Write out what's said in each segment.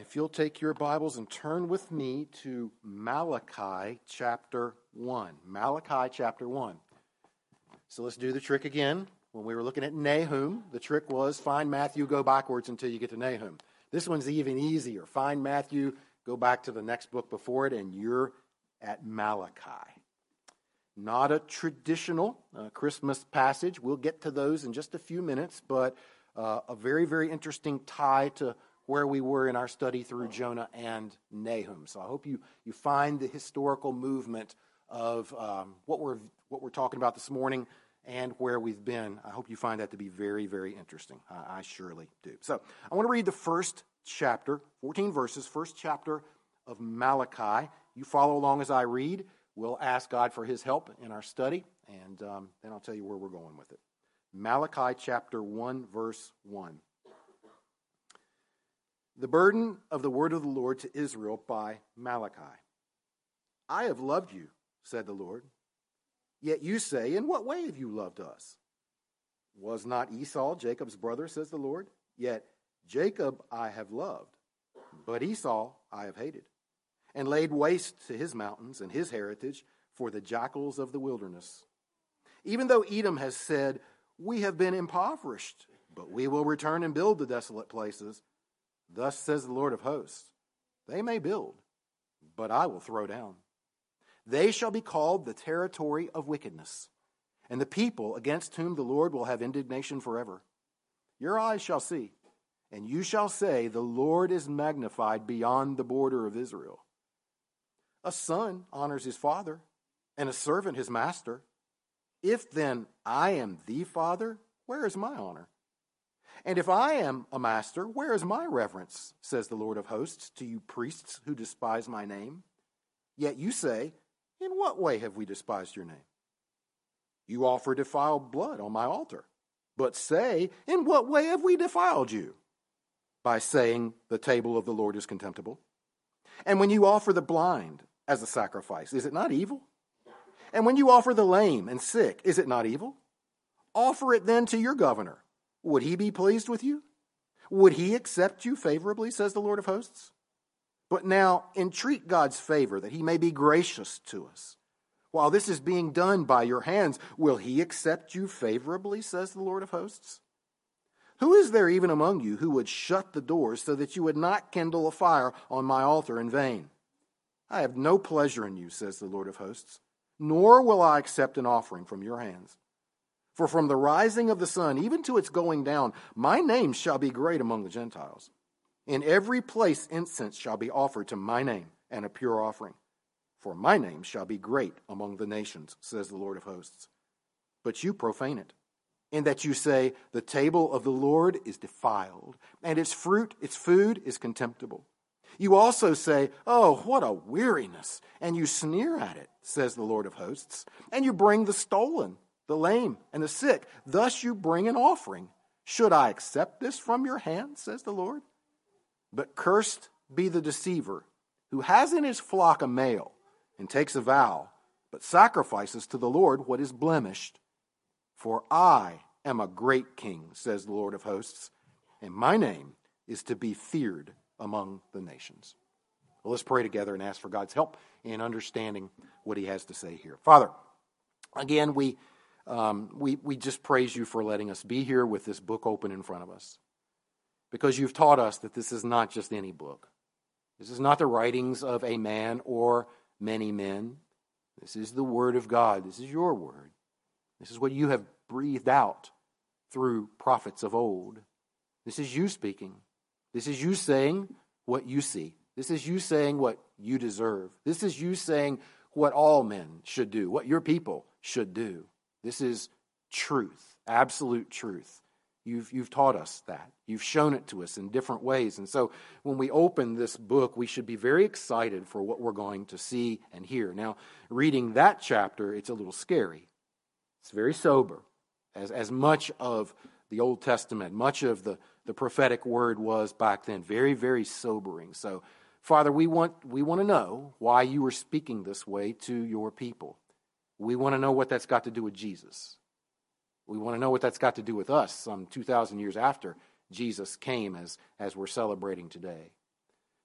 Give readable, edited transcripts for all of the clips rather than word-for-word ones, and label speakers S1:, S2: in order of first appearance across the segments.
S1: if you'll take your Bibles and turn with me to Malachi chapter 1. Malachi chapter 1. So let's do the trick again. When we were looking at Nahum, the trick was find Matthew, go backwards until you get to Nahum. This one's even easier. Find Matthew, go back to the next book before it, and you're at Malachi. Not a traditional Christmas passage. We'll get to those in just a few minutes, but a very, very interesting tie to where we were in our study through Jonah and Nahum. So I hope you find the historical movement of what we're talking about this morning and where we've been. I hope you find that to be very, very interesting. I surely do. So I want to read the first chapter, 14 verses, first chapter of Malachi. You follow along as I read. We'll ask God for his help in our study, and then I'll tell you where we're going with it. Malachi chapter 1, verse 1. The burden of the word of the Lord to Israel by Malachi. I have loved you, said the Lord. Yet you say, in what way have you loved us? Was not Esau Jacob's brother, says the Lord? Yet Jacob I have loved, but Esau I have hated, and laid waste to his mountains and his heritage for the jackals of the wilderness. Even though Edom has said, we have been impoverished, but we will return and build the desolate places. Thus says the Lord of hosts, they may build, but I will throw down. They shall be called the territory of wickedness, and the people against whom the Lord will have indignation forever. Your eyes shall see, and you shall say, the Lord is magnified beyond the border of Israel. A son honors his father, and a servant his master. If then I am the father, where is my honor? And if I am a master, where is my reverence, says the Lord of hosts, to you priests who despise my name? Yet you say, in what way have we despised your name? You offer defiled blood on my altar. But say, in what way have we defiled you? By saying, the table of the Lord is contemptible. And when you offer the blind as a sacrifice, is it not evil? And when you offer the lame and sick, is it not evil? Offer it then to your governor. Would he be pleased with you? Would he accept you favorably, says the Lord of hosts? But now entreat God's favor, that he may be gracious to us. While this is being done by your hands, will he accept you favorably, says the Lord of hosts? Who is there even among you who would shut the doors so that you would not kindle a fire on my altar in vain? I have no pleasure in you, says the Lord of hosts, nor will I accept an offering from your hands. For from the rising of the sun even to its going down, my name shall be great among the Gentiles. In every place incense shall be offered to my name, and a pure offering. For my name shall be great among the nations, says the Lord of hosts. But you profane it, in that you say, the table of the Lord is defiled, and its fruit, its food is contemptible. You also say, oh, what a weariness, and you sneer at it, says the Lord of hosts. And you bring the stolen, the lame, and the sick. Thus you bring an offering. Should I accept this from your hand, says the Lord? But cursed be the deceiver, who has in his flock a male, and takes a vow, but sacrifices to the Lord what is blemished. For I am a great king, says the Lord of hosts, and my name is to be feared among the nations. Well, let's pray together and ask for God's help in understanding what he has to say here. Father, again, we just praise you for letting us be here with this book open in front of us, because you've taught us that this is not just any book. This is not the writings of a man or many men. This is the word of God. This is your word. This is what you have breathed out through prophets of old. This is you speaking. This is you saying what you see. This is you saying what you deserve. This is you saying what all men should do, what your people should do. This is truth, absolute truth. You've taught us that. You've shown it to us in different ways. And so when we open this book, we should be very excited for what we're going to see and hear. Now, reading that chapter, it's a little scary. It's very sober. As much of the Old Testament, much of the prophetic word was back then. Very, very sobering. So, Father, we want to know why you were speaking this way to your people. We want to know what that's got to do with Jesus. We want to know what that's got to do with us some 2,000 years after Jesus came as we're celebrating today.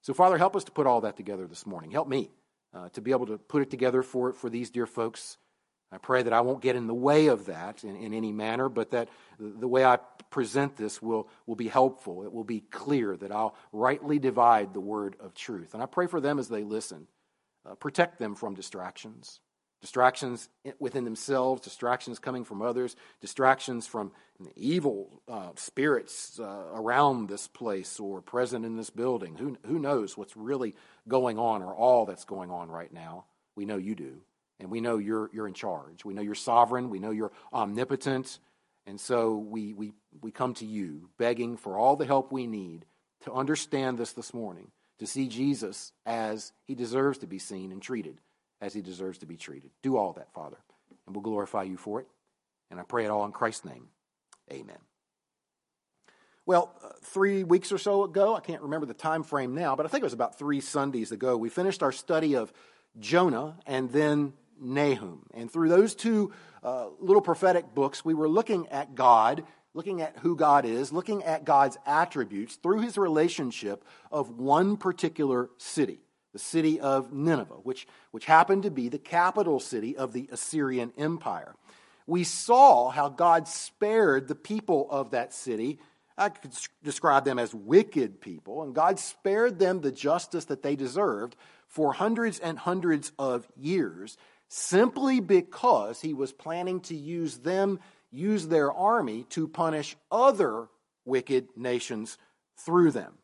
S1: So, Father, help us to put all that together this morning. Help me to be able to put it together for these dear folks. I pray that I won't get in the way of that in any manner, but that the way I present this will be helpful. It will be clear, that I'll rightly divide the word of truth. And I pray for them as they listen. Protect them from distractions. Distractions within themselves, distractions coming from others, distractions from evil spirits around this place or present in this building. Who knows what's really going on or all that's going on right now? We know you do. And we know you're in charge. We know you're sovereign. We know you're omnipotent. And so we come to you begging for all the help we need to understand this morning, to see Jesus as he deserves to be seen and treated as he deserves to be treated. Do all that, Father, and we'll glorify you for it. And I pray it all in Christ's name. Amen. Well, 3 weeks or so ago, I can't remember the time frame now, but I think it was about 3 Sundays ago, we finished our study of Jonah and then Nahum. And through those 2 little prophetic books, we were looking at God, looking at who God is, looking at God's attributes through his relationship of one particular city, the city of Nineveh, which happened to be the capital city of the Assyrian Empire. We saw how God spared the people of that city. I could describe them as wicked people, and God spared them the justice that they deserved for hundreds and hundreds of years, simply because he was planning to use their army to punish other wicked nations through them.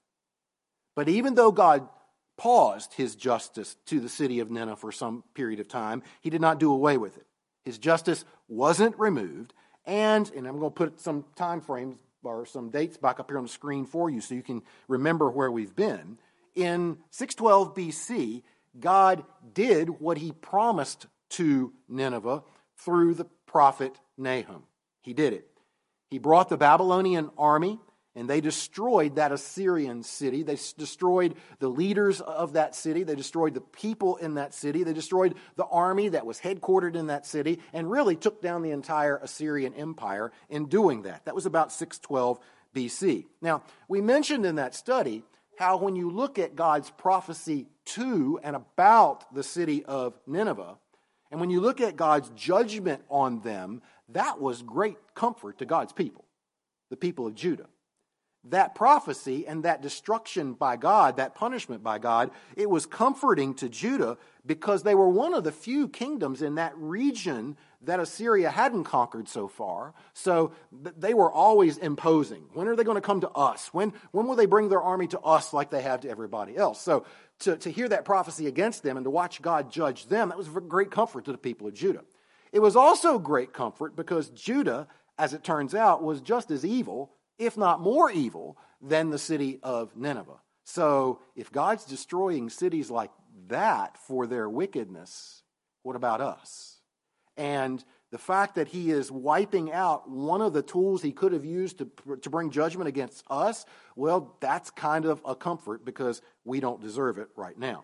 S1: But even though God paused his justice to the city of Nineveh for some period of time, he did not do away with it. His justice wasn't removed, and I'm going to put some time frames or some dates back up here on the screen for you so you can remember where we've been. In 612 BC, God did what he promised to Nineveh through the prophet Nahum. He did it. He brought the Babylonian army, and they destroyed that Assyrian city. They destroyed the leaders of that city. They destroyed the people in that city. They destroyed the army that was headquartered in that city and really took down the entire Assyrian Empire in doing that. That was about 612 BC. Now, we mentioned in that study how when you look at God's prophecy to and about the city of Nineveh, and when you look at God's judgment on them, that was great comfort to God's people, the people of Judah. That prophecy and that destruction by God, that punishment by God, it was comforting to Judah because they were one of the few kingdoms in that region that Assyria hadn't conquered so far. So they were always imposing. When are they going to come to us? When will they bring their army to us like they have to everybody else? So to hear that prophecy against them and to watch God judge them, that was a great comfort to the people of Judah. It was also great comfort because Judah, as it turns out, was just as evil, if not more evil, than the city of Nineveh. So if God's destroying cities like that for their wickedness, what about us? And the fact that he is wiping out one of the tools he could have used to bring judgment against us, well, that's kind of a comfort because we don't deserve it right now.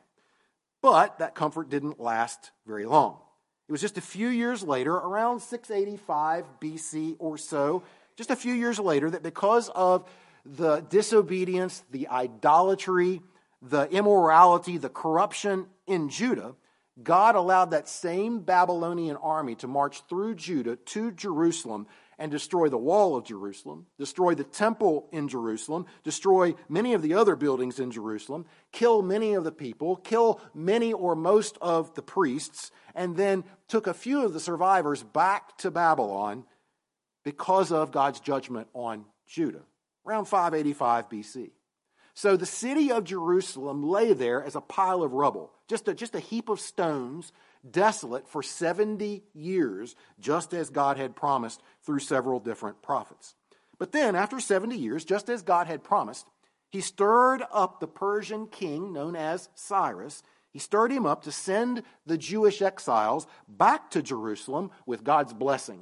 S1: But that comfort didn't last very long. It was just a few years later, around 685 BC or so, just a few years later, that because of the disobedience, the idolatry, the immorality, the corruption in Judah, God allowed that same Babylonian army to march through Judah to Jerusalem and destroy the wall of Jerusalem, destroy the temple in Jerusalem, destroy many of the other buildings in Jerusalem, kill many of the people, kill many or most of the priests, and then took a few of the survivors back to Babylon because of God's judgment on Judah, around 585 BC. So the city of Jerusalem lay there as a pile of rubble, just a heap of stones, desolate for 70 years, just as God had promised through several different prophets. But then, after 70 years, just as God had promised, he stirred up the Persian king known as Cyrus. He stirred him up to send the Jewish exiles back to Jerusalem with God's blessing,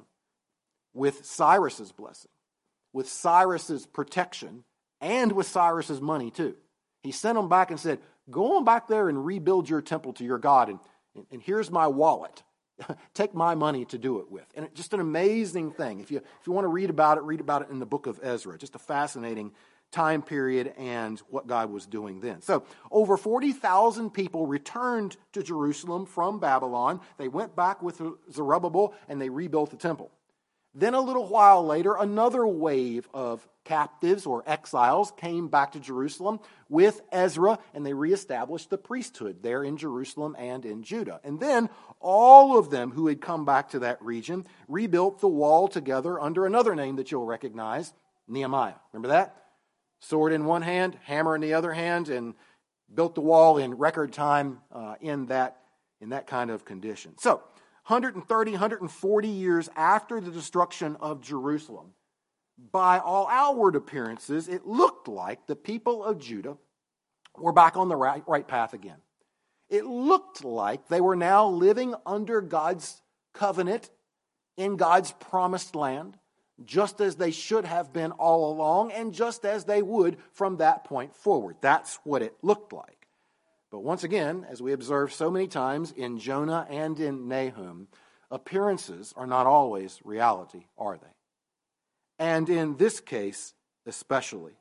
S1: with Cyrus's blessing, with Cyrus's protection, and with Cyrus's money too. He sent them back and said, go on back there and rebuild your temple to your God, and here's my wallet. Take my money to do it with. And it's just an amazing thing. If you want to read about it in the book of Ezra. Just a fascinating time period and what God was doing then. So over 40,000 people returned to Jerusalem from Babylon. They went back with Zerubbabel and they rebuilt the temple. Then a little while later, another wave of captives or exiles came back to Jerusalem with Ezra, and they reestablished the priesthood there in Jerusalem and in Judah. And then all of them who had come back to that region rebuilt the wall together under another name that you'll recognize, Nehemiah. Remember that? Sword in one hand, hammer in the other hand, and built the wall in record time in that kind of condition. So, 130, 140 years after the destruction of Jerusalem, by all outward appearances, it looked like the people of Judah were back on the right path again. It looked like they were now living under God's covenant in God's promised land, just as they should have been all along and just as they would from that point forward. That's what it looked like. But once again, as we observe so many times in Jonah and in Nahum, appearances are not always reality, are they? And in this case, especially.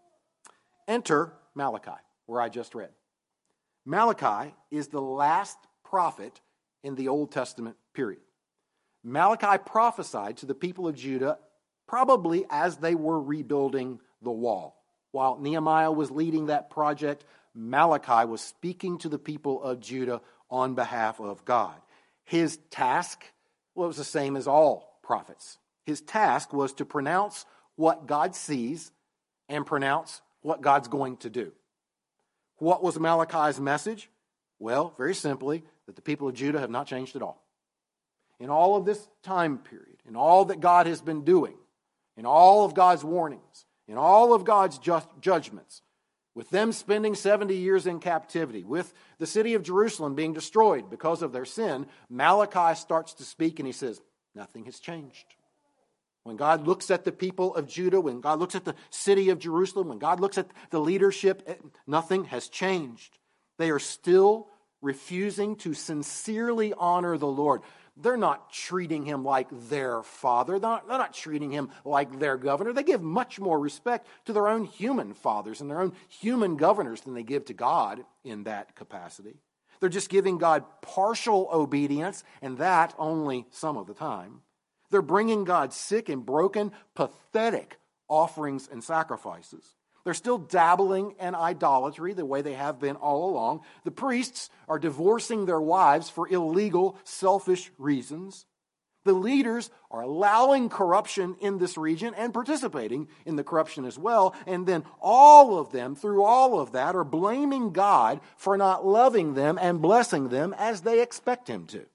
S1: Enter Malachi, where I just read. Malachi is the last prophet in the Old Testament period. Malachi prophesied to the people of Judah probably as they were rebuilding the wall. While Nehemiah was leading that project, Malachi was speaking to the people of Judah on behalf of God. His task was the same as all prophets. His task was to pronounce what God sees and pronounce what God's going to do. What was Malachi's message? Well, very simply, that the people of Judah have not changed at all. In all of this time period, in all that God has been doing, in all of God's warnings, in all of God's judgments, with them spending 70 years in captivity, with the city of Jerusalem being destroyed because of their sin, Malachi starts to speak and he says, nothing has changed. When God looks at the people of Judah, when God looks at the city of Jerusalem, when God looks at the leadership, nothing has changed. They are still refusing to sincerely honor the Lord. They're not treating him like their father. They're not treating him like their governor. They give much more respect to their own human fathers and their own human governors than they give to God in that capacity. They're just giving God partial obedience, and that only some of the time. They're bringing God sick and broken, pathetic offerings and sacrifices. They're still dabbling in idolatry the way they have been all along. The priests are divorcing their wives for illegal, selfish reasons. The leaders are allowing corruption in this region and participating in the corruption as well. And then all of them, through all of that, are blaming God for not loving them and blessing them as they expect him to.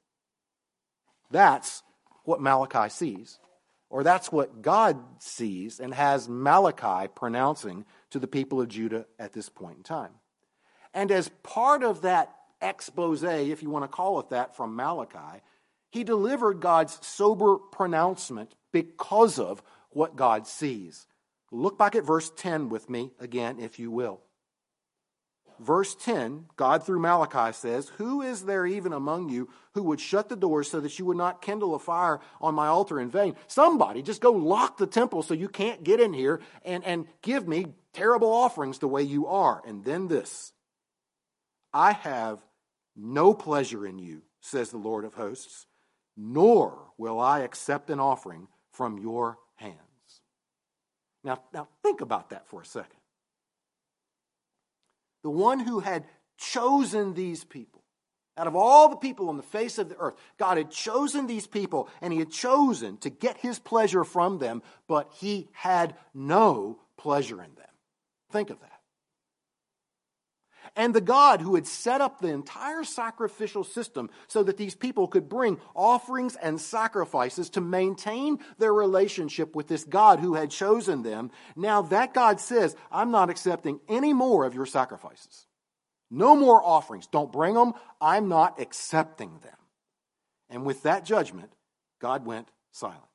S1: That's what Malachi sees. Or that's what God sees and has Malachi pronouncing to the people of Judah at this point in time. And as part of that expose, if you want to call it that, from Malachi, he delivered God's sober pronouncement because of what God sees. Look back at verse 10 with me again, if you will. Verse 10, God through Malachi says, "Who is there even among you who would shut the doors so that you would not kindle a fire on my altar in vain?" Somebody just go lock the temple so you can't get in here and give me terrible offerings the way you are. And then this, "I have no pleasure in you, says the Lord of hosts, nor will I accept an offering from your hands." Now think about that for a second. The one who had chosen these people, out of all the people on the face of the earth, God had chosen these people and he had chosen to get his pleasure from them, but he had no pleasure in them. Think of that. And the God who had set up the entire sacrificial system so that these people could bring offerings and sacrifices to maintain their relationship with this God who had chosen them, now that God says, "I'm not accepting any more of your sacrifices. No more offerings. Don't bring them. I'm not accepting them." And with that judgment, God went silent.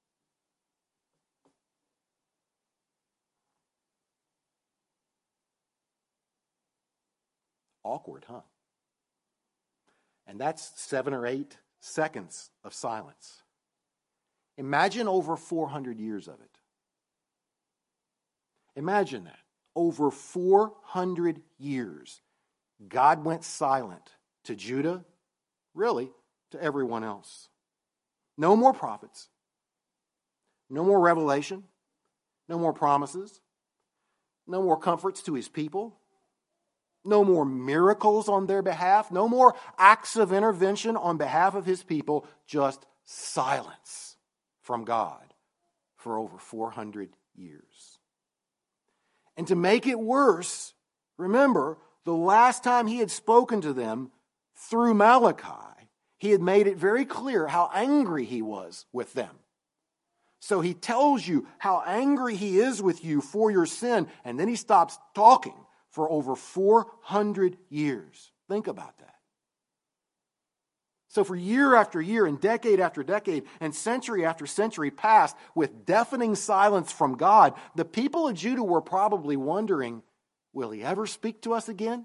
S1: Awkward, huh? And that's 7 or 8 seconds of silence. Imagine over 400 years of it. Imagine that. Over 400 years, God went silent to Judah, really to everyone else. No more prophets. No more revelation. No more promises. No more comforts to his people. No more miracles on their behalf. No more acts of intervention on behalf of his people. Just silence from God for over 400 years. And to make it worse, remember, the last time he had spoken to them through Malachi, he had made it very clear how angry he was with them. So he tells you how angry he is with you for your sin, and then he stops talking for over 400 years. Think about that. So for year after year and decade after decade and century after century passed with deafening silence from God, the people of Judah were probably wondering, will he ever speak to us again?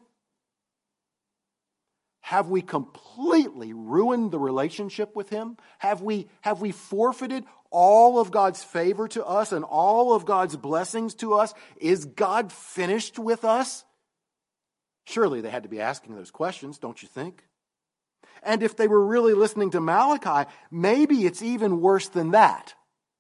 S1: Have we completely ruined the relationship with him? Have we forfeited all of God's favor to us and all of God's blessings to us? Is God finished with us? Surely they had to be asking those questions, don't you think? And if they were really listening to Malachi, maybe it's even worse than that.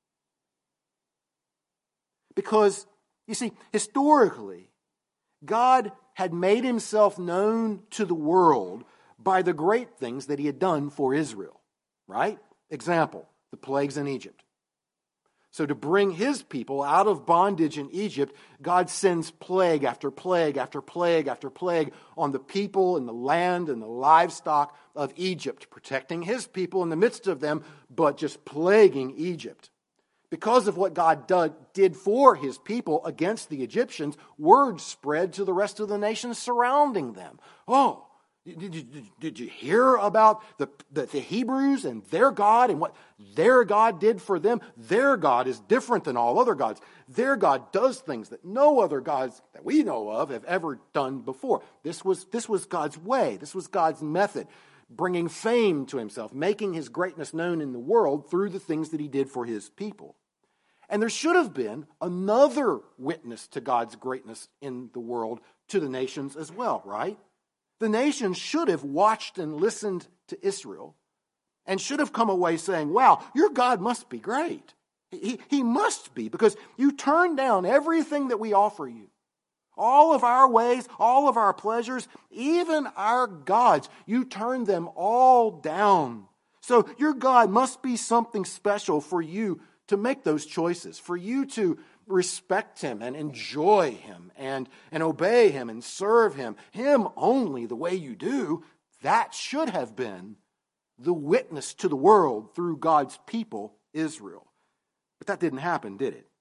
S1: Because, you see, historically, God had made himself known to the world by the great things that he had done for Israel, right? Example, the plagues in Egypt. So to bring his people out of bondage in Egypt, God sends plague after plague after plague after plague on the people and the land and the livestock of Egypt, protecting his people in the midst of them, but just plaguing Egypt. Because of what God did for his people against the Egyptians, word spread to the rest of the nations surrounding them. Oh, did you hear about the Hebrews and their God and what their God did for them? Their God is different than all other gods. Their God does things that no other gods that we know of have ever done before. This was God's way. This was God's method, bringing fame to himself, making his greatness known in the world through the things that he did for his people. And there should have been another witness to God's greatness in the world to the nations as well, right? The nations should have watched and listened to Israel and should have come away saying, wow, your God must be great. He must be, because you turn down everything that we offer you. All of our ways, all of our pleasures, even our gods, you turn them all down. So your God must be something special for you to make those choices, for you to respect him and enjoy him and obey him and serve him only the way you do. That should have been the witness to the world through God's people, Israel. But that didn't happen, did it?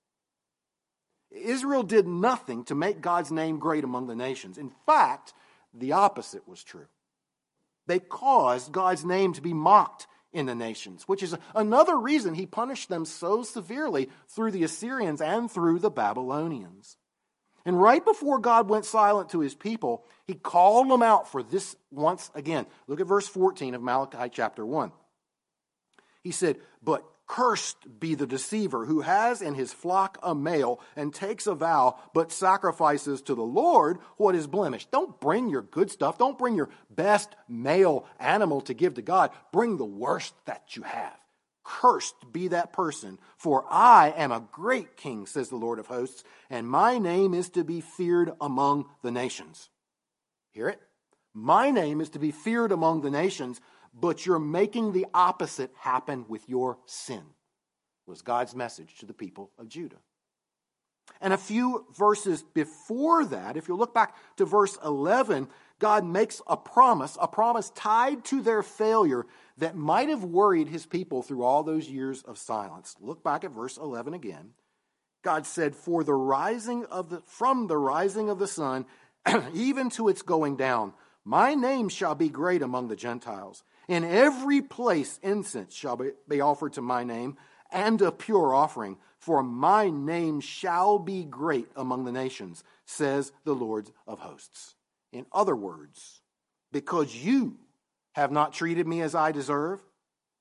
S1: Israel did nothing to make God's name great among the nations. In fact, the opposite was true. They caused God's name to be mocked in the nations, which is another reason he punished them so severely through the Assyrians and through the Babylonians. And right before God went silent to his people, he called them out for this once again. Look at verse 14 of Malachi chapter 1. He said, "But cursed be the deceiver who has in his flock a male and takes a vow, but sacrifices to the Lord what is blemished." Don't bring your good stuff. Don't bring your best male animal to give to God. Bring the worst that you have. Cursed be that person, for I am a great king, says the Lord of hosts, and my name is to be feared among the nations. Hear it? My name is to be feared among the nations, but you're making the opposite happen with your sin, was God's message to the people of Judah. And a few verses before that, if you look back to verse 11, God makes a promise tied to their failure that might have worried his people through all those years of silence. Look back at verse 11 again. God said, from the rising of the sun, even to its going down, my name shall be great among the Gentiles. In every place incense shall be offered to my name, and a pure offering, for my name shall be great among the nations, says the Lord of hosts. In other words, because you have not treated me as I deserve,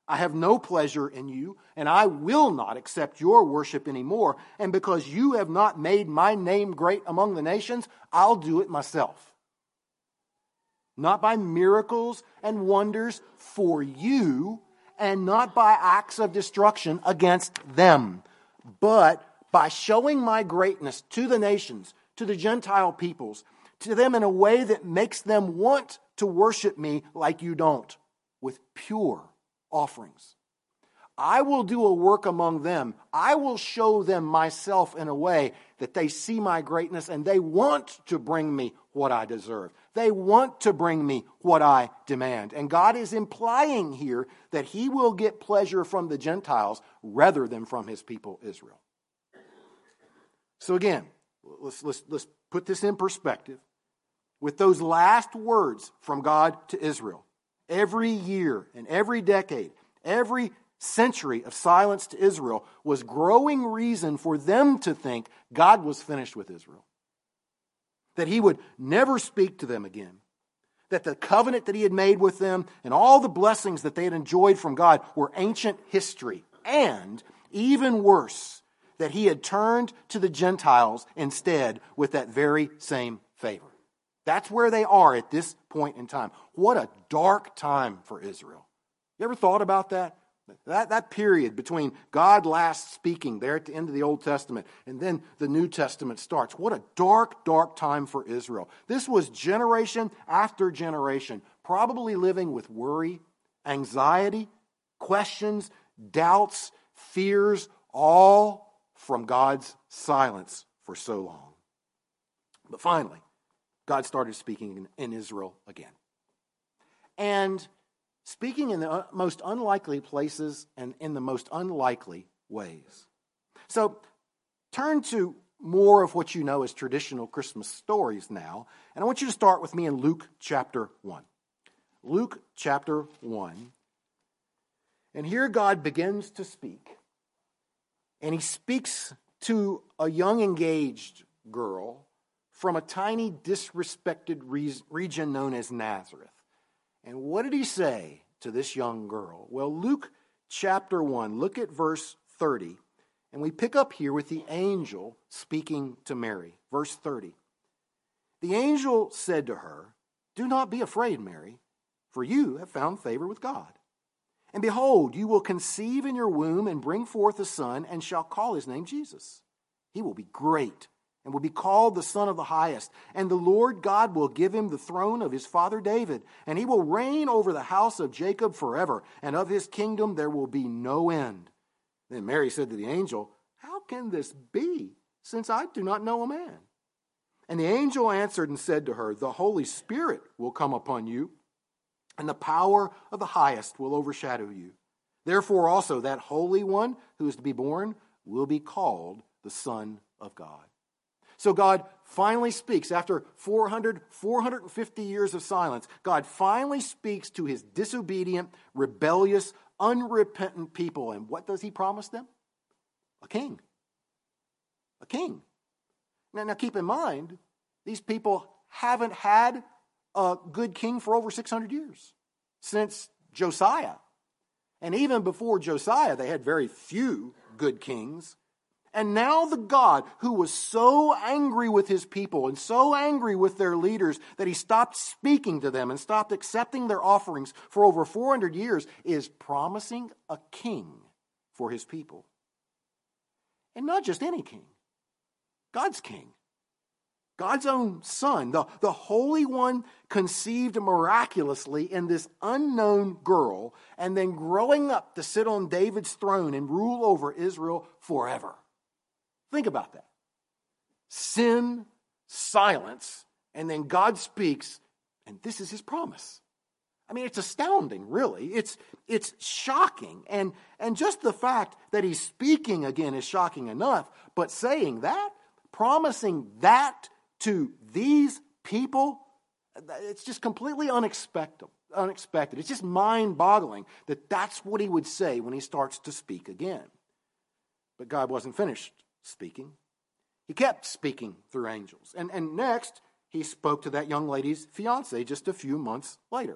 S1: I have no pleasure in you, and I will not accept your worship anymore. And because you have not made my name great among the nations, I'll do it myself. Not by miracles and wonders for you, and not by acts of destruction against them, but by showing my greatness to the nations, to the Gentile peoples, to them in a way that makes them want to worship me like you don't, with pure offerings. I will do a work among them. I will show them myself in a way that they see my greatness and they want to bring me what I deserve. They want to bring me what I demand. And God is implying here that he will get pleasure from the Gentiles rather than from his people Israel. So again, let's put this in perspective. With those last words from God to Israel, every year and every decade, every century of silence to Israel was growing reason for them to think God was finished with Israel. That he would never speak to them again. That the covenant that he had made with them and all the blessings that they had enjoyed from God were ancient history. And, even worse, that he had turned to the Gentiles instead with that very same favor. That's where they are at this point in time. What a dark time for Israel. You ever thought about that? That period between God last speaking there at the end of the Old Testament and then the New Testament starts. What a dark, dark time for Israel. This was generation after generation, probably living with worry, anxiety, questions, doubts, fears, all from God's silence for so long. But finally, God started speaking in Israel again. And speaking in the most unlikely places and in the most unlikely ways. So turn to more of what you know as traditional Christmas stories now. And I want you to start with me in Luke chapter 1. Luke chapter 1. And here God begins to speak. And he speaks to a young engaged girl from a tiny disrespected region known as Nazareth. And what did he say to this young girl? Well, Luke chapter 1, look at verse 30. And we pick up here with the angel speaking to Mary. Verse 30. The angel said to her, "Do not be afraid, Mary, for you have found favor with God. And behold, you will conceive in your womb and bring forth a son, and shall call his name Jesus. He will be great and will be called the Son of the Highest. And the Lord God will give him the throne of his father David, and he will reign over the house of Jacob forever, and of his kingdom there will be no end." Then Mary said to the angel, "How can this be, since I do not know a man?" And the angel answered and said to her, "The Holy Spirit will come upon you, and the power of the Highest will overshadow you. Therefore also that Holy One who is to be born will be called the Son of God." So God finally speaks. After 450 years of silence, God finally speaks to his disobedient, rebellious, unrepentant people. And what does he promise them? A king. A king. Now keep in mind, these people haven't had a good king for over 600 years, since Josiah. And even before Josiah, they had very few good kings. And now the God who was so angry with his people and so angry with their leaders that he stopped speaking to them and stopped accepting their offerings for over 400 years is promising a king for his people. And not just any king. God's king. God's own son, the Holy One conceived miraculously in this unknown girl and then growing up to sit on David's throne and rule over Israel forever. Think about that. Sin, silence, and then God speaks, and this is his promise. I mean, it's astounding, really. It's shocking. And just the fact that he's speaking again is shocking enough, but saying that, promising that to these people, it's just completely unexpected. It's just mind-boggling that that's what he would say when he starts to speak again. But God wasn't finished speaking. He kept speaking through angels. And next, he spoke to that young lady's fiance just a few months later.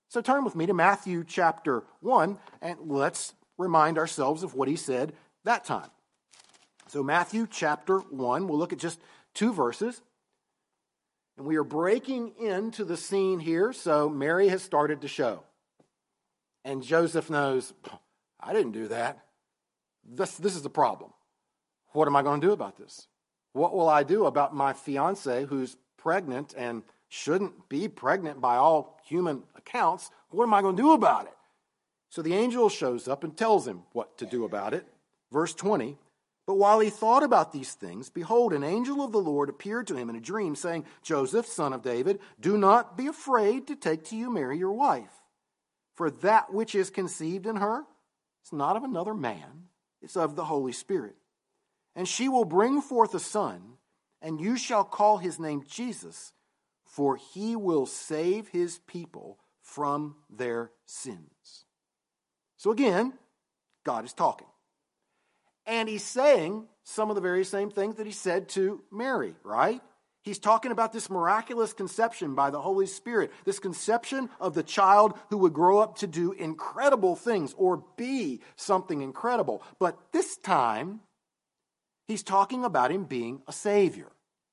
S1: So turn with me to Matthew chapter 1, and let's remind ourselves of what he said that time. So Matthew chapter 1, we'll look at just 2 verses. And we are breaking into the scene here, so Mary has started to show. And Joseph knows, I didn't do that. This is the problem. What am I going to do about this? What will I do about my fiance who's pregnant and shouldn't be pregnant by all human accounts? What am I going to do about it? So the angel shows up and tells him what to do about it. Verse 20, but while he thought about these things, behold, an angel of the Lord appeared to him in a dream, saying, Joseph, son of David, do not be afraid to take to you Mary your wife. For that which is conceived in her is not of another man, it's of the Holy Spirit. And she will bring forth a son, and you shall call his name Jesus, for he will save his people from their sins. So again, God is talking. And he's saying some of the very same things that he said to Mary, right? He's talking about this miraculous conception by the Holy Spirit, this conception of the child who would grow up to do incredible things or be something incredible. But this time, he's talking about him being a savior.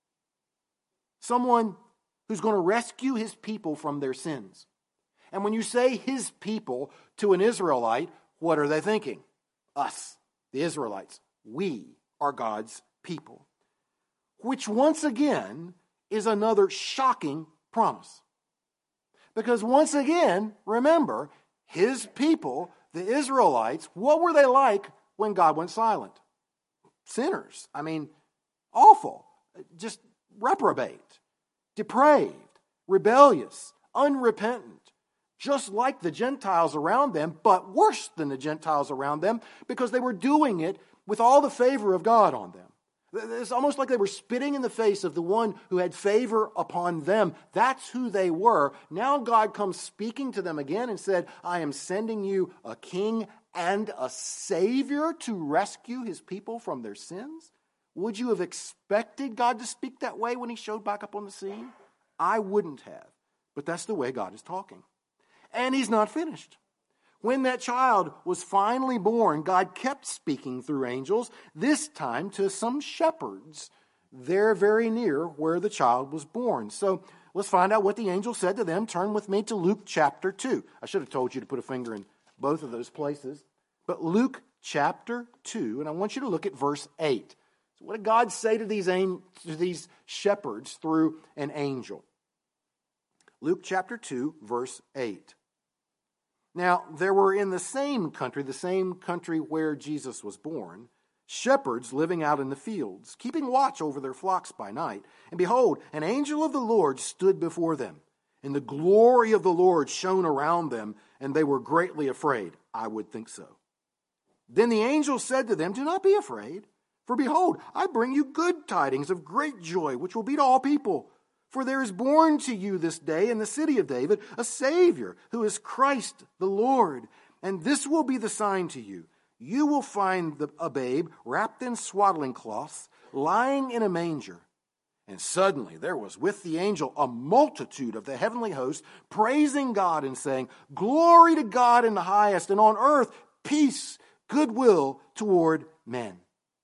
S1: Someone who's going to rescue his people from their sins. And when you say his people to an Israelite, what are they thinking? Us, the Israelites. We are God's people. Which once again is another shocking promise. Because once again, remember, his people, the Israelites, what were they like when God went silent? Sinners. I mean, awful. Just reprobate, depraved, rebellious, unrepentant. Just like the Gentiles around them, but worse than the Gentiles around them, because they were doing it with all the favor of God on them. It's almost like they were spitting in the face of the one who had favor upon them. That's who they were. Now God comes speaking to them again and said, I am sending you a king and a savior to rescue his people from their sins. Would you have expected God to speak that way when he showed back up on the scene? I wouldn't have. But that's the way God is talking. And he's not finished. When that child was finally born, God kept speaking through angels, this time to some shepherds there very near where the child was born. So let's find out what the angel said to them. Turn with me to Luke chapter 2. I should have told you to put a finger in both of those places. But Luke chapter 2, and I want you to look at verse 8. So what did God say to these shepherds through an angel? Luke chapter 2, verse 8. Now, there were in the same country where Jesus was born, shepherds living out in the fields, keeping watch over their flocks by night. And behold, an angel of the Lord stood before them, and the glory of the Lord shone around them, and they were greatly afraid. I would think so. Then the angel said to them, do not be afraid, for behold, I bring you good tidings of great joy, which will be to all people. For there is born to you this day in the city of David a Savior, who is Christ the Lord. And this will be the sign to you. You will find a babe wrapped in swaddling cloths, lying in a manger. And suddenly there was with the angel a multitude of the heavenly host, praising God and saying, Glory to God in the highest, and on earth peace, goodwill toward men.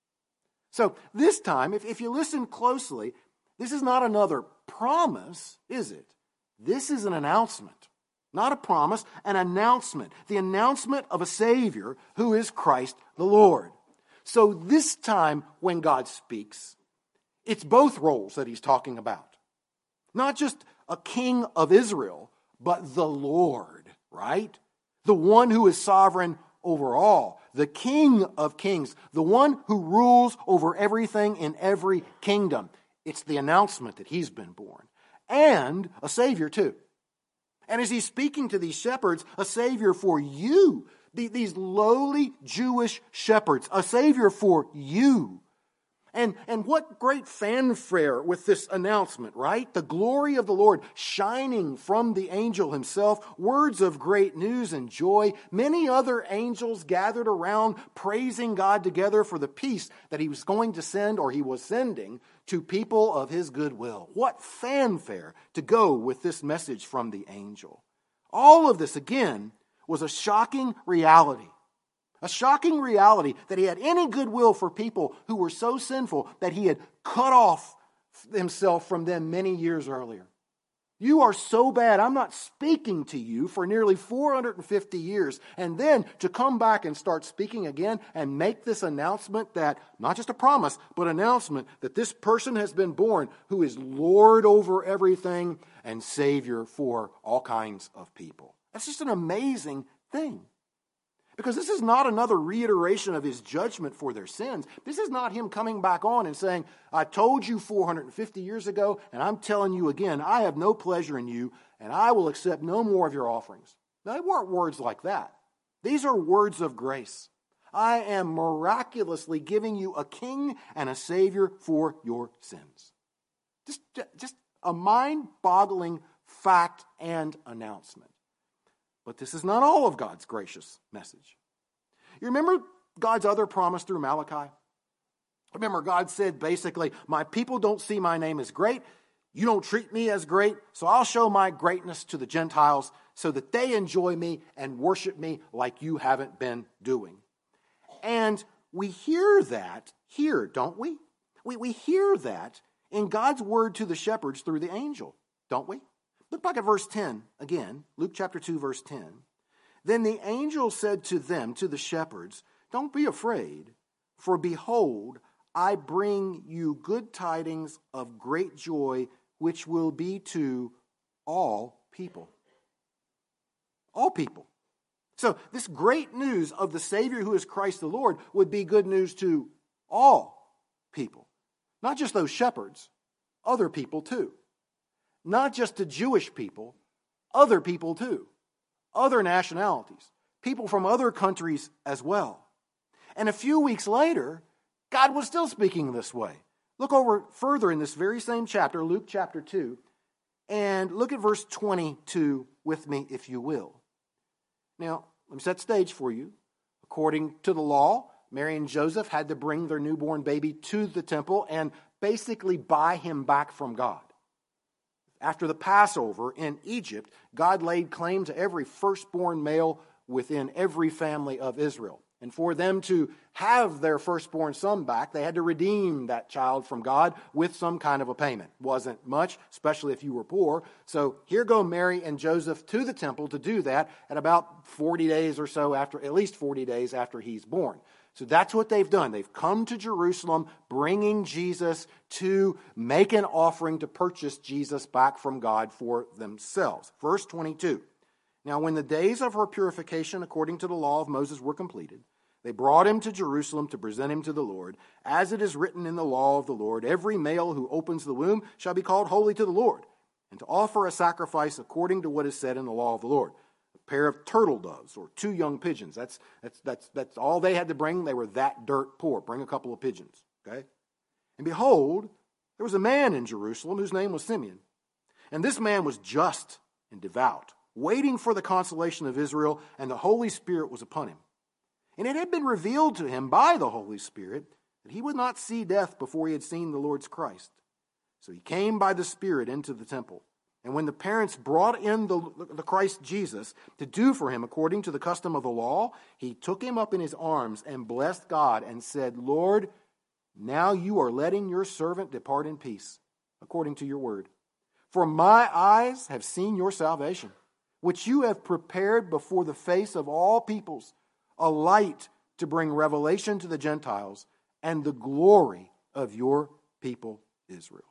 S1: So this time, if you listen closely, this is not another promise, is it? This is an announcement. Not a promise, an announcement. The announcement of a Savior who is Christ the Lord. So this time when God speaks, it's both roles that he's talking about. Not just a king of Israel, but the Lord, right? The one who is sovereign over all. The King of kings. The one who rules over everything in every kingdom. It's the announcement that he's been born. And a Savior too. And as he's speaking to these shepherds, a Savior for you. These lowly Jewish shepherds. A Savior for you. And what great fanfare with this announcement, right? The glory of the Lord shining from the angel himself. Words of great news and joy. Many other angels gathered around praising God together for the peace that he was going to send, or he was sending, to people of his goodwill. What fanfare to go with this message from the angel. All of this, again, was a shocking reality. A shocking reality that he had any goodwill for people who were so sinful that he had cut off himself from them many years earlier. You are so bad, I'm not speaking to you for nearly 450 years. And then to come back and start speaking again and make this announcement that, not just a promise, but announcement that this person has been born who is Lord over everything and Savior for all kinds of people. That's just an amazing thing. Because this is not another reiteration of his judgment for their sins. This is not him coming back on and saying, I told you 450 years ago, and I'm telling you again, I have no pleasure in you, and I will accept no more of your offerings. Now, they weren't words like that. These are words of grace. I am miraculously giving you a king and a savior for your sins. Just a mind-boggling fact and announcement. But this is not all of God's gracious message. You remember God's other promise through Malachi? Remember, God said basically, my people don't see my name as great. You don't treat me as great, so I'll show my greatness to the Gentiles so that they enjoy me and worship me like you haven't been doing. And we hear that here, don't we? We hear that in God's word to the shepherds through the angel, don't we? Look back at verse 10 again, Luke chapter 2, verse 10. Then the angel said to them, to the shepherds, don't be afraid, for behold, I bring you good tidings of great joy, which will be to all people. All people. So this great news of the Savior who is Christ the Lord would be good news to all people. Not just those shepherds, other people too. Not just to Jewish people, other people too. Other nationalities. People from other countries as well. And a few weeks later, God was still speaking this way. Look over further in this very same chapter, Luke chapter 2, and look at verse 22 with me, if you will. Now, let me set the stage for you. According to the law, Mary and Joseph had to bring their newborn baby to the temple and basically buy him back from God. After the Passover in Egypt, God laid claim to every firstborn male within every family of Israel. And for them to have their firstborn son back, they had to redeem that child from God with some kind of a payment. Wasn't much, especially if you were poor. So here go Mary and Joseph to the temple to do that at about 40 days or so after, at least 40 days after he's born. So that's what they've done. They've come to Jerusalem bringing Jesus to make an offering to purchase Jesus back from God for themselves. Verse 22. Now when the days of her purification according to the law of Moses were completed, they brought him to Jerusalem to present him to the Lord. As it is written in the law of the Lord, every male who opens the womb shall be called holy to the Lord, and to offer a sacrifice according to what is said in the law of the Lord. Pair of turtle doves or 2 young pigeons. That's all they had to bring. They were that dirt poor. Bring a couple of pigeons. Okay? And behold, there was a man in Jerusalem whose name was Simeon. And this man was just and devout, waiting for the consolation of Israel, and the Holy Spirit was upon him. And it had been revealed to him by the Holy Spirit that he would not see death before he had seen the Lord's Christ. So he came by the Spirit into the temple. And when the parents brought in the Christ Jesus to do for him according to the custom of the law, he took him up in his arms and blessed God and said, Lord, now you are letting your servant depart in peace, according to your word. For my eyes have seen your salvation, which you have prepared before the face of all peoples, a light to bring revelation to the Gentiles and the glory of your people Israel.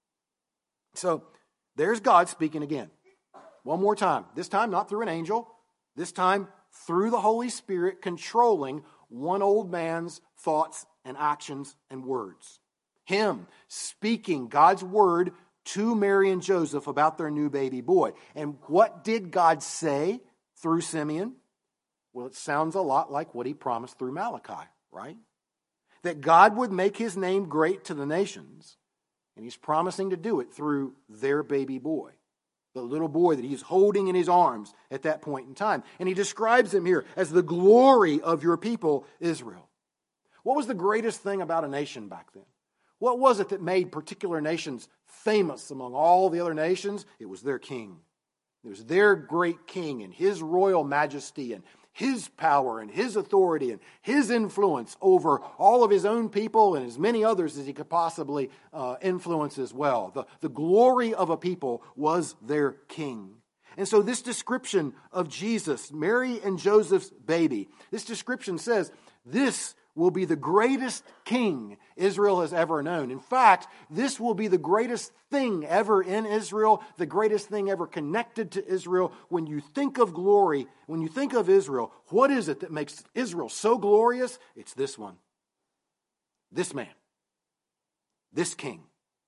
S1: So, there's God speaking again. One more time. This time not through an angel. This time through the Holy Spirit controlling one old man's thoughts and actions and words. Him speaking God's word to Mary and Joseph about their new baby boy. And what did God say through Simeon? Well, it sounds a lot like what he promised through Malachi, right? That God would make his name great to the nations. And he's promising to do it through their baby boy, the little boy that he's holding in his arms at that point in time. And he describes him here as the glory of your people, Israel. What was the greatest thing about a nation back then? What was it that made particular nations famous among all the other nations? It was their king. There's their great king and his royal majesty and his power and his authority and his influence over all of his own people and as many others as he could possibly influence as well. The glory of a people was their king. And so this description of Jesus, Mary and Joseph's baby, this description says this will be the greatest king Israel has ever known. In fact, this will be the greatest thing ever in Israel, the greatest thing ever connected to Israel. When you think of glory, when you think of Israel, what is it that makes Israel so glorious? It's this one. This man. This king.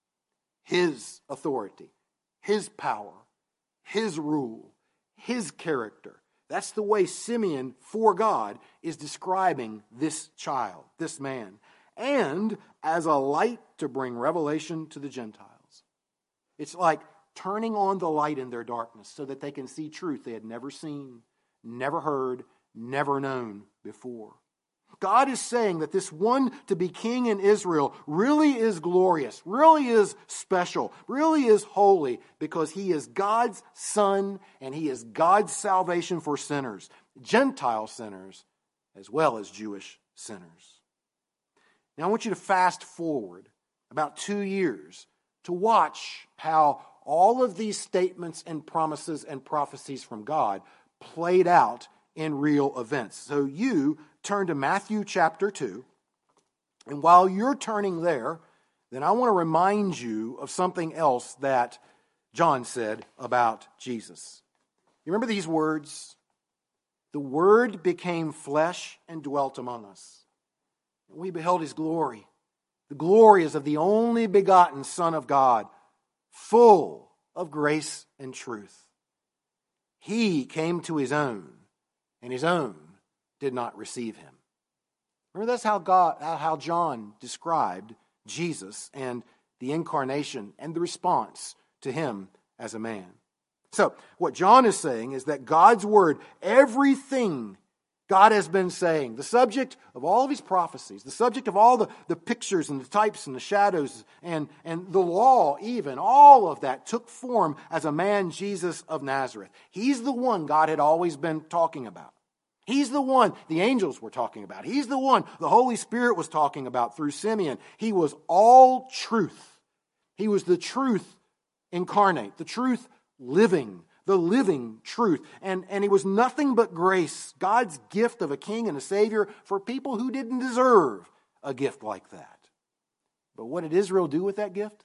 S1: His authority. His power. His rule. His character. That's the way Simeon, for God, is describing this child, this man, and as a light to bring revelation to the Gentiles. It's like turning on the light in their darkness so that they can see truth they had never seen, never heard, never known before. God is saying that this one to be king in Israel really is glorious, really is special, really is holy, because he is God's son and he is God's salvation for sinners, Gentile sinners as well as Jewish sinners. Now I want you to fast forward about 2 years to watch how all of these statements and promises and prophecies from God played out in real events. So you turn to Matthew chapter 2. And while you're turning there, then I want to remind you of something else that John said about Jesus. You remember these words? The Word became flesh and dwelt among us. We beheld his glory. The glory is of the only begotten Son of God, full of grace and truth. He came to his own, and his own did not receive him. Remember, that's how John described Jesus and the incarnation and the response to him as a man. So, what John is saying is that God's word, everything God has been saying, the subject of all of his prophecies, the subject of all the pictures and the types and the shadows and the law even, all of that took form as a man, Jesus of Nazareth. He's the one God had always been talking about. He's the one the angels were talking about. He's the one the Holy Spirit was talking about through Simeon. He was all truth. He was the truth incarnate, the truth living, the living truth. And he was nothing but grace, God's gift of a king and a savior for people who didn't deserve a gift like that. But what did Israel do with that gift?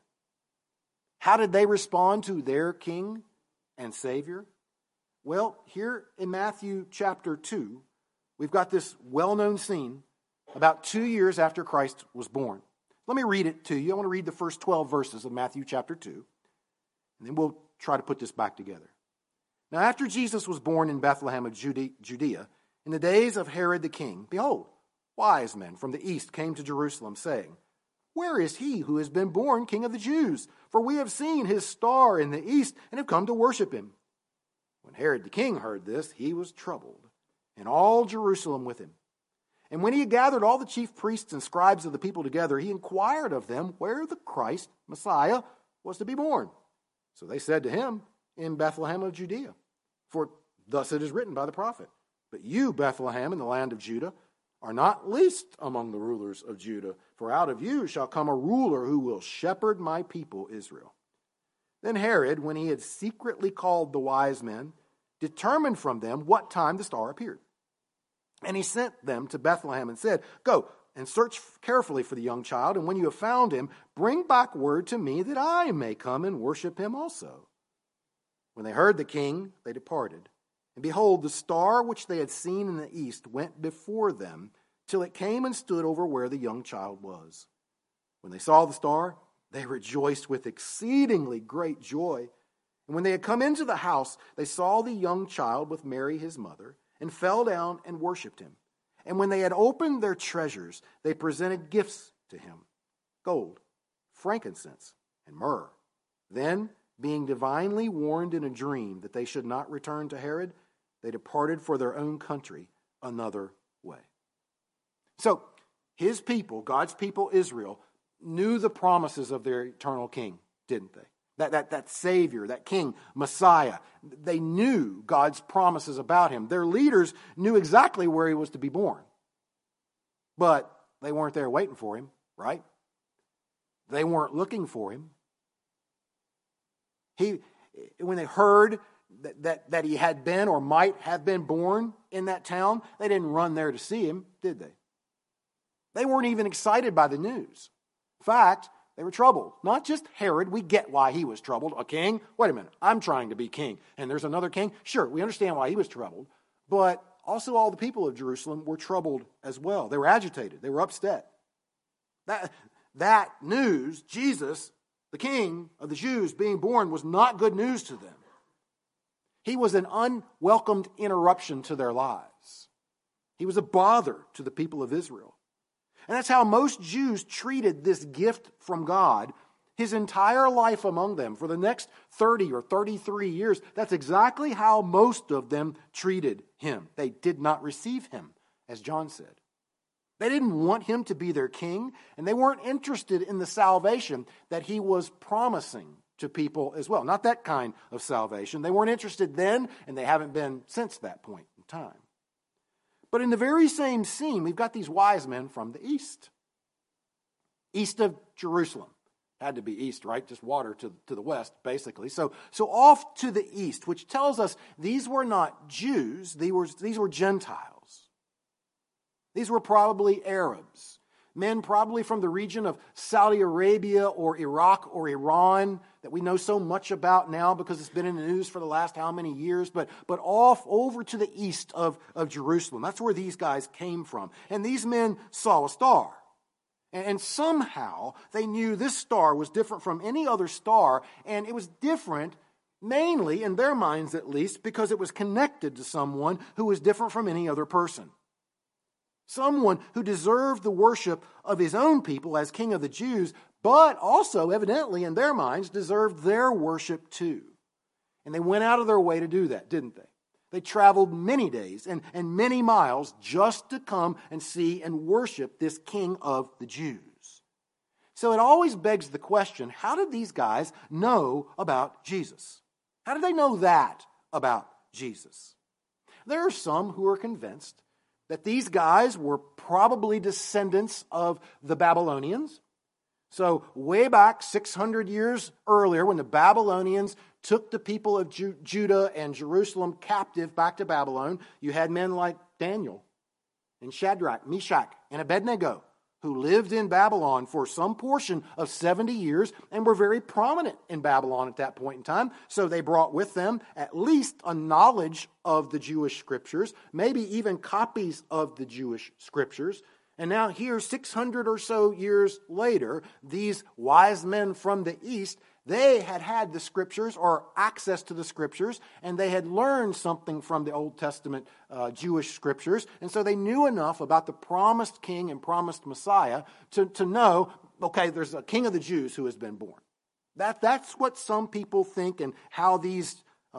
S1: How did they respond to their king and savior? Well, here in Matthew chapter 2, we've got this well-known scene about 2 years after Christ was born. Let me read it to you. I want to read the first 12 verses of Matthew chapter 2, and then we'll try to put this back together. Now, after Jesus was born in Bethlehem of Judea, in the days of Herod the king, behold, wise men from the east came to Jerusalem, saying, "Where is he who has been born King of the Jews? For we have seen his star in the east and have come to worship him." When Herod the king heard this, he was troubled, and all Jerusalem with him. And when he had gathered all the chief priests and scribes of the people together, he inquired of them where the Christ, Messiah, was to be born. So they said to him, "In Bethlehem of Judea. For thus it is written by the prophet, But you, Bethlehem, in the land of Judah, are not least among the rulers of Judah, for out of you shall come a ruler who will shepherd my people Israel." Then Herod, when he had secretly called the wise men, determined from them what time the star appeared. And he sent them to Bethlehem and said, "Go and search carefully for the young child, and when you have found him, bring back word to me that I may come and worship him also." When they heard the king, they departed. And behold, the star which they had seen in the east went before them till it came and stood over where the young child was. When they saw the star, they rejoiced with exceedingly great joy. And when they had come into the house, they saw the young child with Mary his mother, and fell down and worshipped him. And when they had opened their treasures, they presented gifts to him, gold, frankincense, and myrrh. Then, being divinely warned in a dream that they should not return to Herod, they departed for their own country another way. So, his people, God's people Israel, knew the promises of their eternal king, didn't they? that Savior, that King, Messiah. They knew God's promises about him. Their leaders knew exactly where he was to be born. But they weren't there waiting for him, right? They weren't looking for him. When they heard that he had been or might have been born in that town, they didn't run there to see him, did they? They weren't even excited by the news. In fact, they were troubled. Not just Herod. We get why he was troubled. A king? Wait a minute. I'm trying to be king. And there's another king? Sure, we understand why he was troubled. But also all the people of Jerusalem were troubled as well. They were agitated. They were upset. That news, Jesus, the King of the Jews, being born, was not good news to them. He was an unwelcomed interruption to their lives. He was a bother to the people of Israel. And that's how most Jews treated this gift from God his entire life among them for the next 30 or 33 years. That's exactly how most of them treated him. They did not receive him, as John said. They didn't want him to be their king, and they weren't interested in the salvation that he was promising to people as well. Not that kind of salvation. They weren't interested then, and they haven't been since that point in time. But in the very same scene, we've got these wise men from the east. East of Jerusalem. Had to be east, right? Just water to the west, basically. So off to the east, which tells us these were not Jews. These were Gentiles. These were probably Arabs. Men probably from the region of Saudi Arabia or Iraq or Iran that we know so much about now because it's been in the news for the last how many years, but off over to the east of Jerusalem. That's where these guys came from. And these men saw a star. And somehow they knew this star was different from any other star, and it was different mainly, in their minds at least, because it was connected to someone who was different from any other person. Someone who deserved the worship of his own people as King of the Jews, but also, evidently, in their minds, deserved their worship too. And they went out of their way to do that, didn't they? They traveled many days and many miles just to come and see and worship this King of the Jews. So it always begs the question, how did these guys know about Jesus? How did they know that about Jesus? There are some who are convinced that these guys were probably descendants of the Babylonians. So way back 600 years earlier, when the Babylonians took the people of Judah and Jerusalem captive back to Babylon, you had men like Daniel and Shadrach, Meshach, and Abednego who lived in Babylon for some portion of 70 years and were very prominent in Babylon at that point in time. So they brought with them at least a knowledge of the Jewish scriptures, maybe even copies of the Jewish scriptures. And now here, 600 or so years later, these wise men from the east, they had the scriptures or access to the scriptures, and they had learned something from the Old Testament Jewish scriptures. And so they knew enough about the promised king and promised Messiah to know, okay, there's a king of the Jews who has been born. That's what some people think, and how these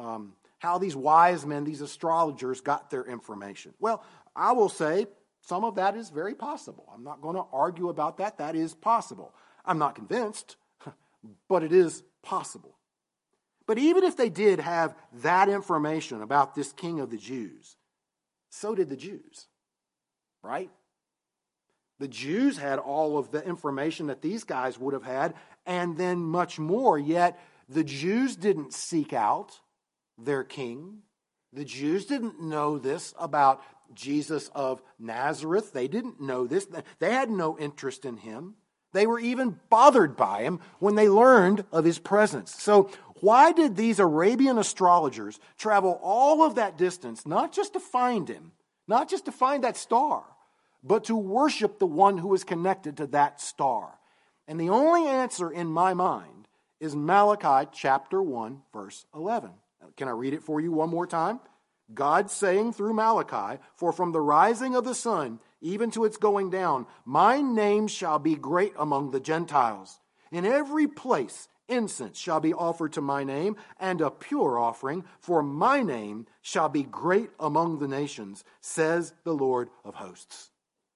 S1: wise men, these astrologers, got their information. Well, I will say some of that is very possible. I'm not going to argue about that. That is possible. I'm not convinced, but it is possible. But even if they did have that information about this King of the Jews, so did the Jews, right? The Jews had all of the information that these guys would have had, and then much more. Yet the Jews didn't seek out their king. The Jews didn't know this about Jesus of Nazareth. They didn't know this. They had no interest in him. They were even bothered by him when they learned of his presence. So why did these Arabian astrologers travel all of that distance, not just to find him, not just to find that star, but to worship the one who was connected to that star? And the only answer in my mind is Malachi chapter 1, verse 11. Can I read it for you one more time? God saying through Malachi, "For from the rising of the sun even to its going down, my name shall be great among the Gentiles. In every place incense shall be offered to my name, and a pure offering, for my name shall be great among the nations, says the Lord of hosts."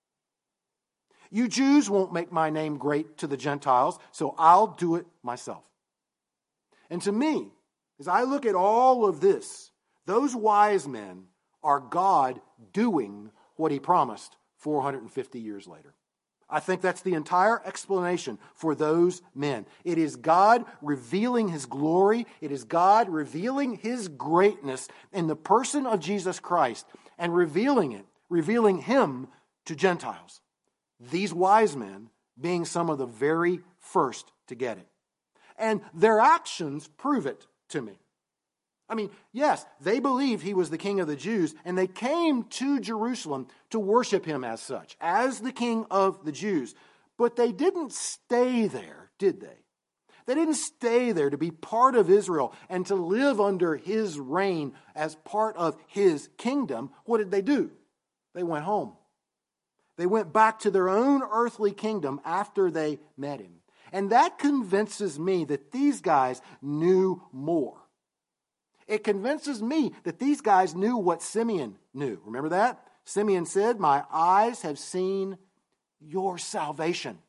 S1: You Jews won't make my name great to the Gentiles, so I'll do it myself. And to me, as I look at all of this, those wise men are God doing what he promised 450 years later. I think that's the entire explanation for those men. It is God revealing his glory. It is God revealing his greatness in the person of Jesus Christ and revealing him to Gentiles. These wise men being some of the very first to get it. And their actions prove it to me. I mean, yes, they believed he was the King of the Jews, and they came to Jerusalem to worship him as such, as the King of the Jews. But they didn't stay there, did they? They didn't stay there to be part of Israel and to live under his reign as part of his kingdom. What did they do? They went home. They went back to their own earthly kingdom after they met him. And that convinces me that these guys knew more. It convinces me that these guys knew what Simeon knew. Remember that? Simeon said, "My eyes have seen your salvation,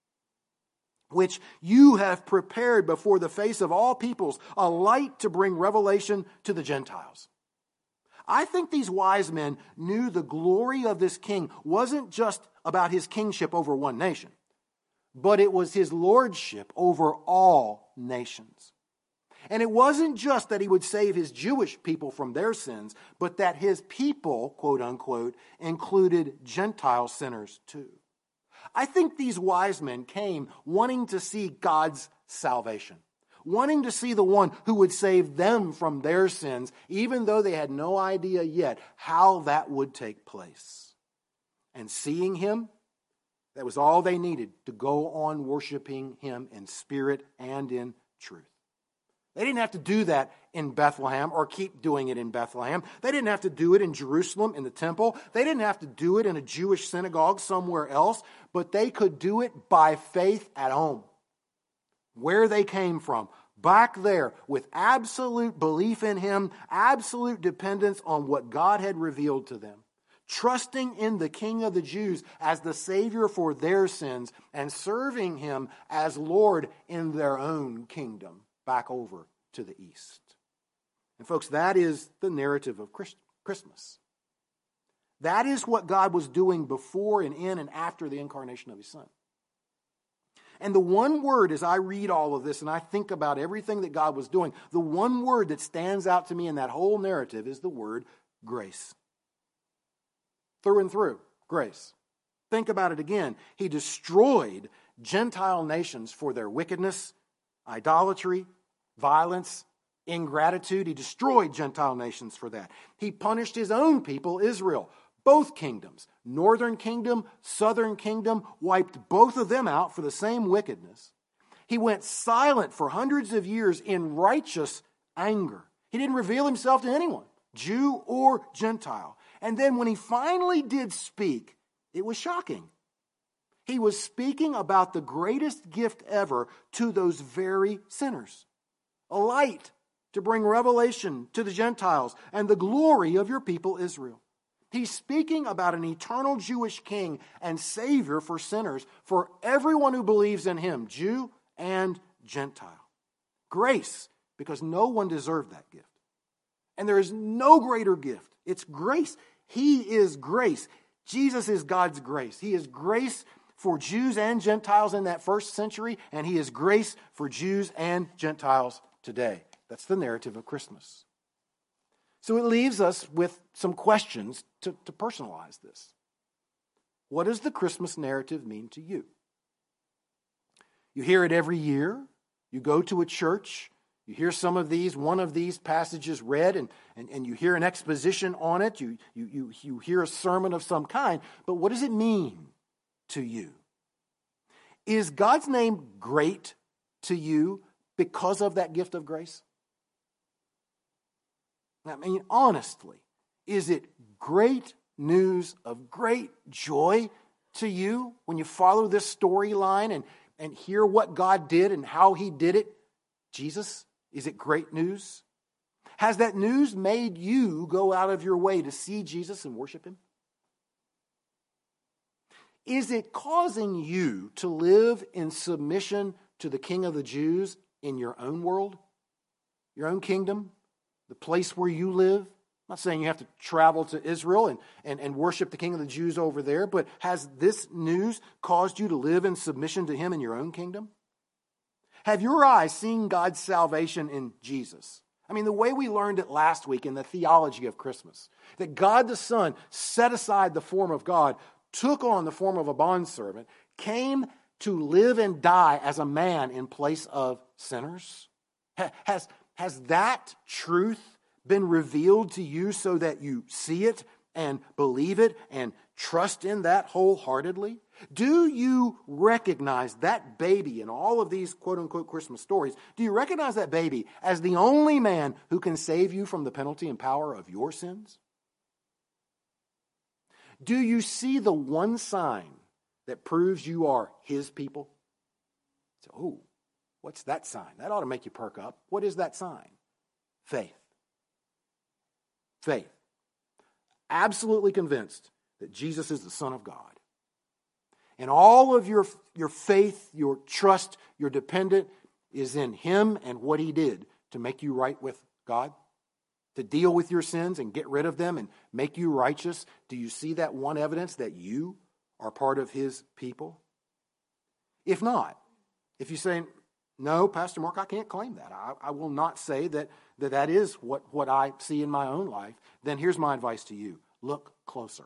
S1: which you have prepared before the face of all peoples, a light to bring revelation to the Gentiles." I think these wise men knew the glory of this king wasn't just about his kingship over one nation, but it was his lordship over all nations. And it wasn't just that he would save his Jewish people from their sins, but that his people, quote unquote, included Gentile sinners too. I think these wise men came wanting to see God's salvation, wanting to see the one who would save them from their sins, even though they had no idea yet how that would take place. And seeing him, that was all they needed to go on worshiping him in spirit and in truth. They didn't have to do that in Bethlehem or keep doing it in Bethlehem. They didn't have to do it in Jerusalem in the temple. They didn't have to do it in a Jewish synagogue somewhere else, but they could do it by faith at home, where they came from, back there with absolute belief in him, absolute dependence on what God had revealed to them, trusting in the King of the Jews as the Savior for their sins and serving him as Lord in their own kingdom back over to the east. And folks, that is the narrative of Christmas. That is what God was doing before and in and after the incarnation of his Son. And the one word, as I read all of this and I think about everything that God was doing, the one word that stands out to me in that whole narrative is the word grace. Through and through, grace. Think about it again. He destroyed Gentile nations for their wickedness, idolatry, violence, ingratitude. He destroyed Gentile nations for that. He punished his own people, Israel. Both kingdoms, northern kingdom, southern kingdom, wiped both of them out for the same wickedness. He went silent for hundreds of years in righteous anger. He didn't reveal himself to anyone, Jew or Gentile. And then when he finally did speak, it was shocking. He was speaking about the greatest gift ever to those very sinners. A light to bring revelation to the Gentiles and the glory of your people Israel. He's speaking about an eternal Jewish king and savior for sinners, for everyone who believes in him, Jew and Gentile. Grace, because no one deserved that gift. And there is no greater gift. It's grace. He is grace. Jesus is God's grace. He is grace for Jews and Gentiles in that first century, and he is grace for Jews and Gentiles today. That's the narrative of Christmas. So it leaves us with some questions to personalize this. What does the Christmas narrative mean to you? You hear it every year. You go to a church. You hear one of these passages read, and you hear an exposition on it. You hear a sermon of some kind. But what does it mean to you? Is God's name great to you because of that gift of grace? I mean, honestly, is it great news of great joy to you when you follow this storyline and hear what God did and how he did it? Jesus, is it great news? Has that news made you go out of your way to see Jesus and worship him? Is it causing you to live in submission to the King of the Jews in your own world? Your own kingdom? The place where you live? I'm not saying you have to travel to Israel and worship the King of the Jews over there, but has this news caused you to live in submission to him in your own kingdom? Have your eyes seen God's salvation in Jesus? I mean, the way we learned it last week in the theology of Christmas, that God the Son set aside the form of God, took on the form of a bondservant, came to live and die as a man in place of sinners? Has that truth been revealed to you so that you see it and believe it and trust in that wholeheartedly? Do you recognize that baby in all of these quote-unquote Christmas stories? Do you recognize that baby as the only man who can save you from the penalty and power of your sins? Do you see the one sign that proves you are his people? So, oh, what's that sign? That ought to make you perk up. What is that sign? Faith. Faith. Absolutely convinced that Jesus is the Son of God. And all of your faith, your trust, your dependence is in him and what he did to make you right with God, to deal with your sins and get rid of them and make you righteous. Do you see that one evidence that you are part of his people? If not, if you say, no, Pastor Mark, I can't claim that. I will not say that is what I see in my own life. Then here's my advice to you. Look closer.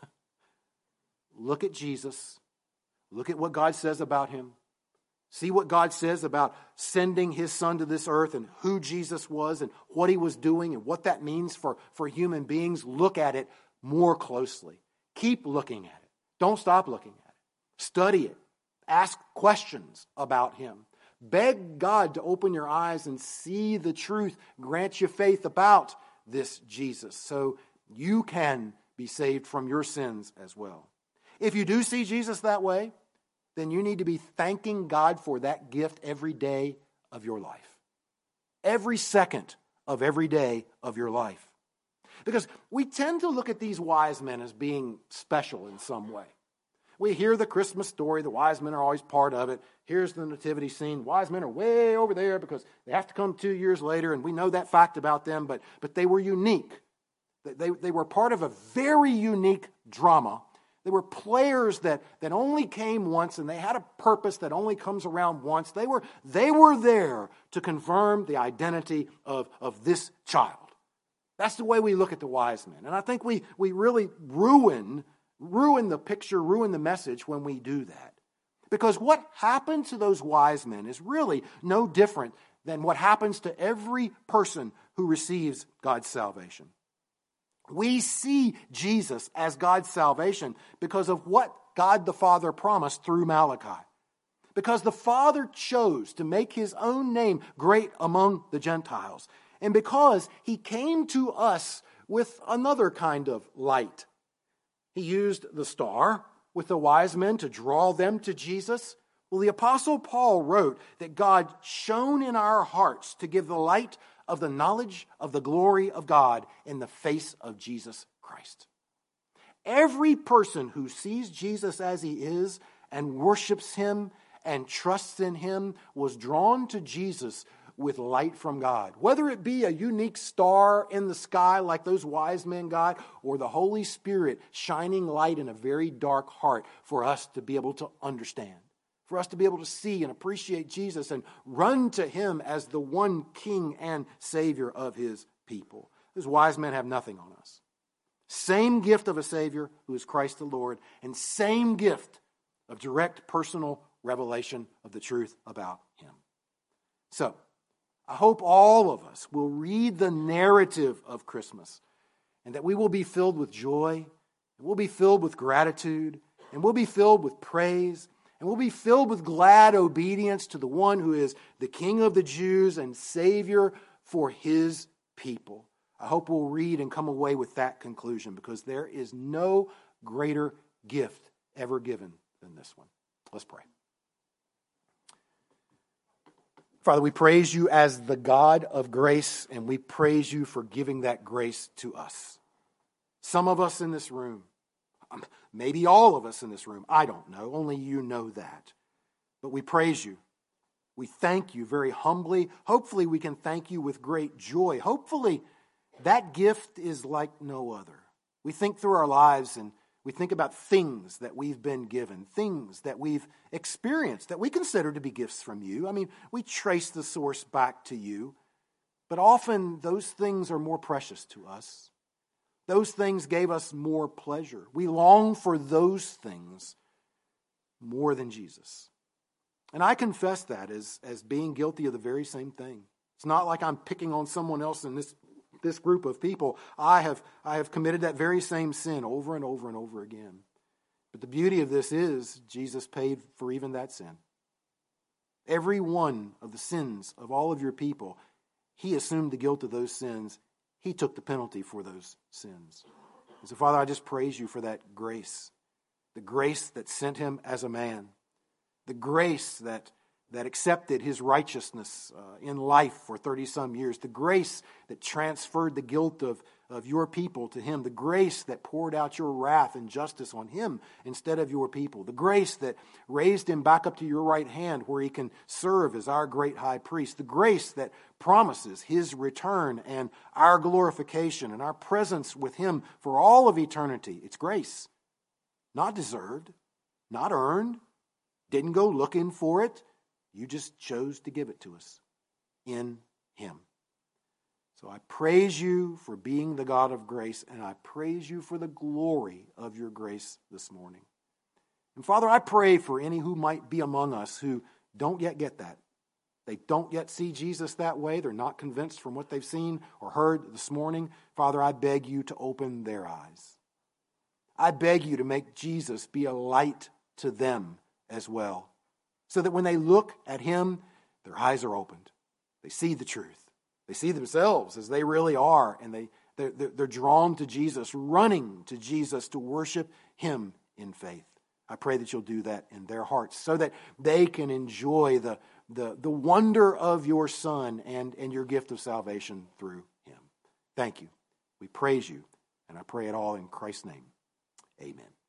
S1: Look at Jesus. Look at what God says about him. See what God says about sending his son to this earth and who Jesus was and what he was doing and what that means for human beings. Look at it more closely. Keep looking at it. Don't stop looking at it. Study it. Ask questions about him. Beg God to open your eyes and see the truth. Grant you faith about this Jesus so you can be saved from your sins as well. If you do see Jesus that way, then you need to be thanking God for that gift every day of your life. Every second of every day of your life. Because we tend to look at these wise men as being special in some way. We hear the Christmas story. The wise men are always part of it. Here's the nativity scene. Wise men are way over there because they have to come 2 years later, and we know that fact about them, but they were unique. They were part of a very unique drama. They were players that only came once, and they had a purpose that only comes around once. They were there to confirm the identity of this child. That's the way we look at the wise men. And I think we really ruin the picture, ruin the message when we do that. Because what happened to those wise men is really no different than what happens to every person who receives God's salvation. We see Jesus as God's salvation because of what God the Father promised through Malachi. Because the Father chose to make his own name great among the Gentiles. And because he came to us with another kind of light. He used the star with the wise men to draw them to Jesus. Well, the Apostle Paul wrote that God shone in our hearts to give the light of the knowledge of the glory of God in the face of Jesus Christ. Every person who sees Jesus as he is and worships him and trusts in him was drawn to Jesus with light from God. Whether it be a unique star in the sky like those wise men got, or the Holy Spirit shining light in a very dark heart for us to be able to understand. For us to be able to see and appreciate Jesus and run to him as the one King and Savior of his people. Those wise men have nothing on us. Same gift of a Savior who is Christ the Lord, and same gift of direct personal revelation of the truth about him. So, I hope all of us will read the narrative of Christmas and that we will be filled with joy, and we'll be filled with gratitude, and we'll be filled with praise, and we'll be filled with glad obedience to the one who is the King of the Jews and Savior for his people. I hope we'll read and come away with that conclusion because there is no greater gift ever given than this one. Let's pray. Father, we praise you as the God of grace, and we praise you for giving that grace to us. Some of us in this room, maybe all of us in this room, I don't know, only you know that. But we praise you. We thank you very humbly. Hopefully we can thank you with great joy. Hopefully that gift is like no other. We think through our lives and we think about things that we've been given, things that we've experienced that we consider to be gifts from you. I mean, we trace the source back to you, but often those things are more precious to us. Those things gave us more pleasure. We long for those things more than Jesus. And I confess that as being guilty of the very same thing. It's not like I'm picking on someone else in this group of people. I have committed that very same sin over and over and over again. But the beauty of this is Jesus paid for even that sin. Every one of the sins of all of your people, he assumed the guilt of those sins. He took the penalty for those sins. And so, Father, I just praise you for that grace. The grace that sent him as a man. The grace that accepted his righteousness in life for 30-some years. The grace that transferred the guilt of your people to him. The grace that poured out your wrath and justice on him instead of your people. The grace that raised him back up to your right hand where he can serve as our great high priest. The grace that promises his return and our glorification and our presence with him for all of eternity. It's grace. Not deserved. Not earned. Didn't go looking for it. You just chose to give it to us in him. So I praise you for being the God of grace, and I praise you for the glory of your grace this morning. And Father, I pray for any who might be among us who don't yet get that. They don't yet see Jesus that way. They're not convinced from what they've seen or heard this morning. Father, I beg you to open their eyes. I beg you to make Jesus be a light to them as well, so that when they look at him, their eyes are opened. They see the truth. They see themselves as they really are, and they're drawn to Jesus, running to Jesus to worship him in faith. I pray that you'll do that in their hearts so that they can enjoy the wonder of your Son and your gift of salvation through him. Thank you. We praise you, and I pray it all in Christ's name. Amen.